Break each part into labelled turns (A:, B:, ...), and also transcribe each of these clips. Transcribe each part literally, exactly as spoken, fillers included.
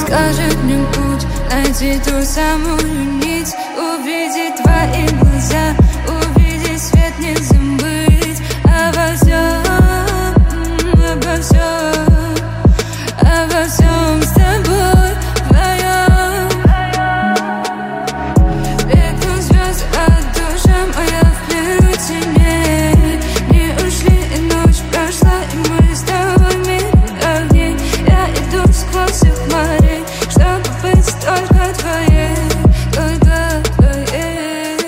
A: подскажет мне путь, найти ту самую нить, увидеть твои глаза, увидеть свет, не забыть обо всем, обо всем, обо всем с тобой вдвоем. Бегут звезды от души, а я в плену теней. Не ушли, и ночь прошла, и мы с тобой мимо огней. Я иду сквозь их морей, чтобы быть только твоей, только твоей.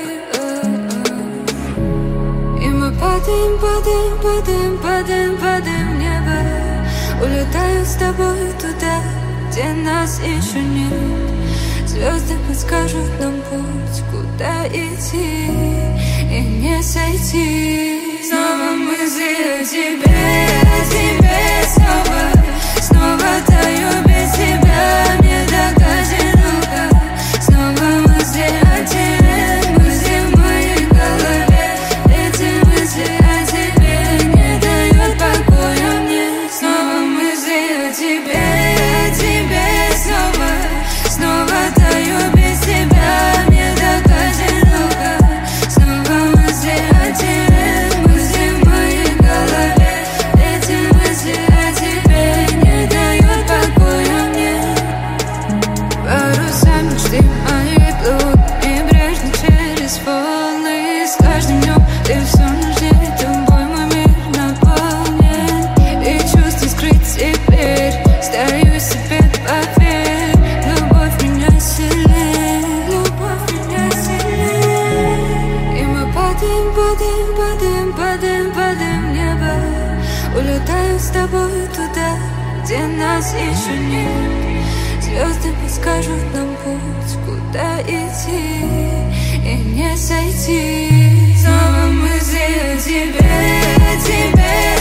A: И мы падаем, падаем, падаем, падаем, падаем в небо. Улетаю с тобой туда, где нас еще нет. Звезды подскажут нам путь, куда идти и не сойти. Снова мысли о тебе, о тебе снова. Снова таю без тебя, мне так одиноко. Снова мысли о тебе, мысли в моей голове. Эти мысли о тебе не дают покоя мне. Снова мысли о тебе, о тебе снова. Снова таю без тебя, мне так одиноко. Снова мысли о тебе, мысли в моей голове. Эти мысли о тебе не дают покоя мне. Паруса мечты мои плывут небрежно через волны. С каждым днем ты все нужнее, тобой мой мир наполнен. И чувства скрыть теперь, стою себе поверь. Любовь меня сильнее, любовь меня сильнее. И мы падаем, падаем, падаем, падаем, падаем в небо. Улетаю с тобой туда, где нас еще нет. Звезды подскажут нам путь, куда идти и не сойти. Снова мысли о тебе, о тебе.